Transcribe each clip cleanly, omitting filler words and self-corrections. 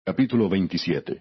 Capítulo 27.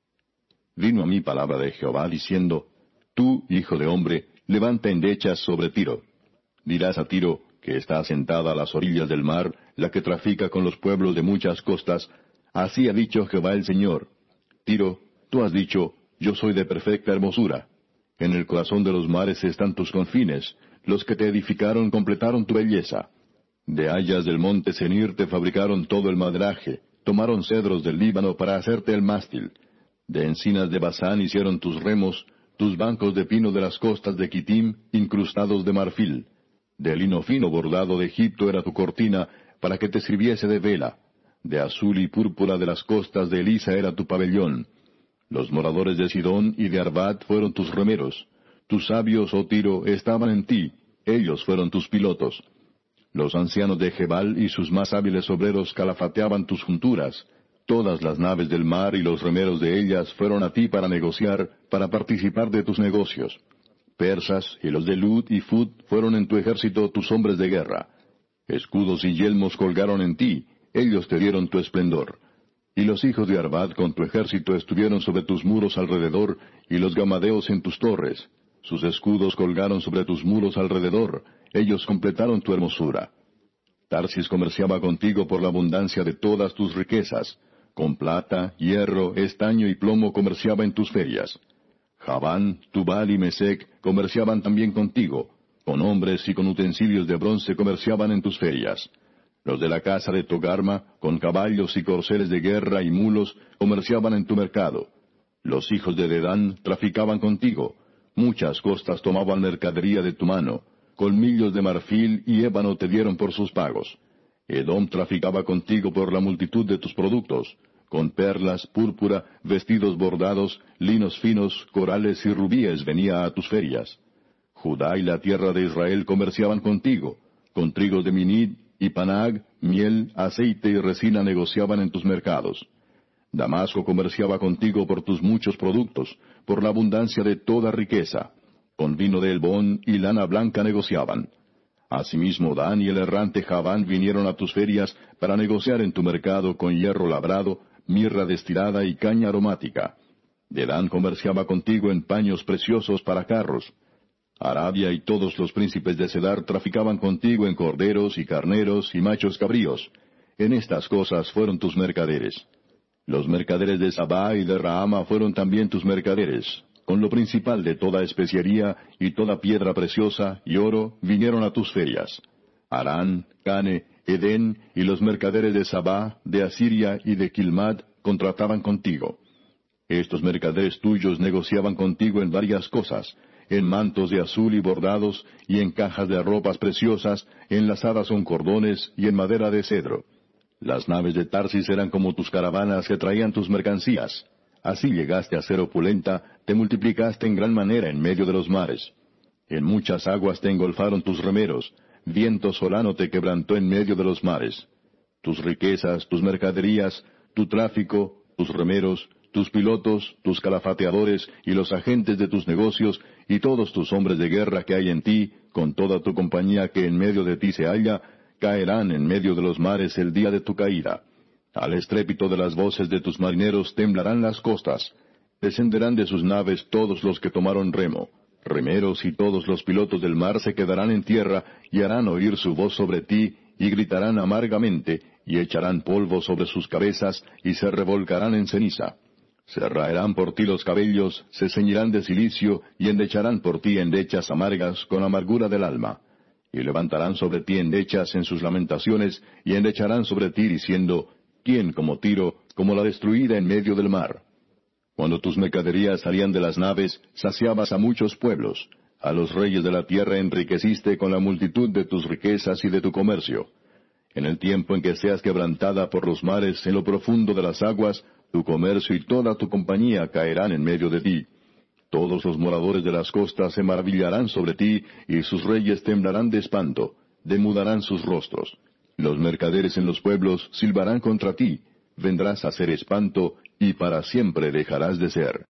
Vino a mí palabra de Jehová diciendo, Tú, hijo de hombre, levanta endechas sobre Tiro. Dirás a Tiro, que está asentada a las orillas del mar, la que trafica con los pueblos de muchas costas, así ha dicho Jehová el Señor. Tiro, tú has dicho, yo soy de perfecta hermosura. En el corazón de los mares están tus confines, los que te edificaron completaron tu belleza. De hayas del monte Senir te fabricaron todo el madraje, tomaron cedros del Líbano para hacerte el mástil. De encinas de Basán hicieron tus remos, tus bancos de pino de las costas de Quitim, incrustados de marfil. De lino fino bordado de Egipto era tu cortina, para que te sirviese de vela. De azul y púrpura de las costas de Elisa era tu pabellón. Los moradores de Sidón y de Arvad fueron tus remeros. Tus sabios, oh Tiro, estaban en ti, ellos fueron tus pilotos. Los ancianos de Gebal y sus más hábiles obreros calafateaban tus junturas. Todas las naves del mar y los remeros de ellas fueron a ti para negociar, para participar de tus negocios. Persas y los de Lud y Fud fueron en tu ejército tus hombres de guerra. Escudos y yelmos colgaron en ti, ellos te dieron tu esplendor. Y los hijos de Arvad con tu ejército estuvieron sobre tus muros alrededor, y los gamadeos en tus torres. Sus escudos colgaron sobre tus muros alrededor, ellos completaron tu hermosura. Tarsis comerciaba contigo por la abundancia de todas tus riquezas. Con plata, hierro, estaño y plomo comerciaba en tus ferias. Javán, Tubal y Mesec comerciaban también contigo. Con hombres y con utensilios de bronce comerciaban en tus ferias. Los de la casa de Togarma, con caballos y corceles de guerra y mulos, comerciaban en tu mercado. Los hijos de Dedán traficaban contigo. Muchas costas tomaban mercadería de tu mano. Colmillos de marfil y ébano te dieron por sus pagos. Edom traficaba contigo por la multitud de tus productos. Con perlas, púrpura, vestidos bordados, linos finos, corales y rubíes venía a tus ferias. Judá y la tierra de Israel comerciaban contigo. Con trigos de Minid y Panag, miel, aceite y resina negociaban en tus mercados. Damasco comerciaba contigo por tus muchos productos, por la abundancia de toda riqueza. Con vino de Elbón y lana blanca negociaban. Asimismo Dan y el errante Javán vinieron a tus ferias para negociar en tu mercado con hierro labrado, mirra destilada y caña aromática. Dedán comerciaba contigo en paños preciosos para carros. Arabia y todos los príncipes de Cedar traficaban contigo en corderos y carneros y machos cabríos. En estas cosas fueron tus mercaderes. Los mercaderes de Sabá y de Rahama fueron también tus mercaderes. Con lo principal de toda especiería y toda piedra preciosa y oro vinieron a tus ferias. Harán, Cane, Edén y los mercaderes de Sabá, de Asiria y de Quilmad contrataban contigo. Estos mercaderes tuyos negociaban contigo en varias cosas, en mantos de azul y bordados, y en cajas de ropas preciosas, enlazadas con cordones y en madera de cedro. Las naves de Tarsis eran como tus caravanas que traían tus mercancías. Así llegaste a ser opulenta, te multiplicaste en gran manera en medio de los mares. En muchas aguas te engolfaron tus remeros, viento solano te quebrantó en medio de los mares. Tus riquezas, tus mercaderías, tu tráfico, tus remeros, tus pilotos, tus calafateadores y los agentes de tus negocios, y todos tus hombres de guerra que hay en ti, con toda tu compañía que en medio de ti se halla, caerán en medio de los mares el día de tu caída. Al estrépito de las voces de tus marineros temblarán las costas. Descenderán de sus naves todos los que tomaron remo. Remeros y todos los pilotos del mar se quedarán en tierra, y harán oír su voz sobre ti, y gritarán amargamente, y echarán polvo sobre sus cabezas, y se revolcarán en ceniza. Se raerán por ti los cabellos, se ceñirán de cilicio, y endecharán por ti endechas amargas con amargura del alma. Y levantarán sobre ti endechas en sus lamentaciones, y endecharán sobre ti diciendo, ¿quién como Tiro, como la destruida en medio del mar? Cuando tus mercaderías salían de las naves, saciabas a muchos pueblos. A los reyes de la tierra enriqueciste con la multitud de tus riquezas y de tu comercio. En el tiempo en que seas quebrantada por los mares en lo profundo de las aguas, tu comercio y toda tu compañía caerán en medio de ti. Todos los moradores de las costas se maravillarán sobre ti, y sus reyes temblarán de espanto, demudarán sus rostros. Los mercaderes en los pueblos silbarán contra ti, vendrás a ser espanto, y para siempre dejarás de ser.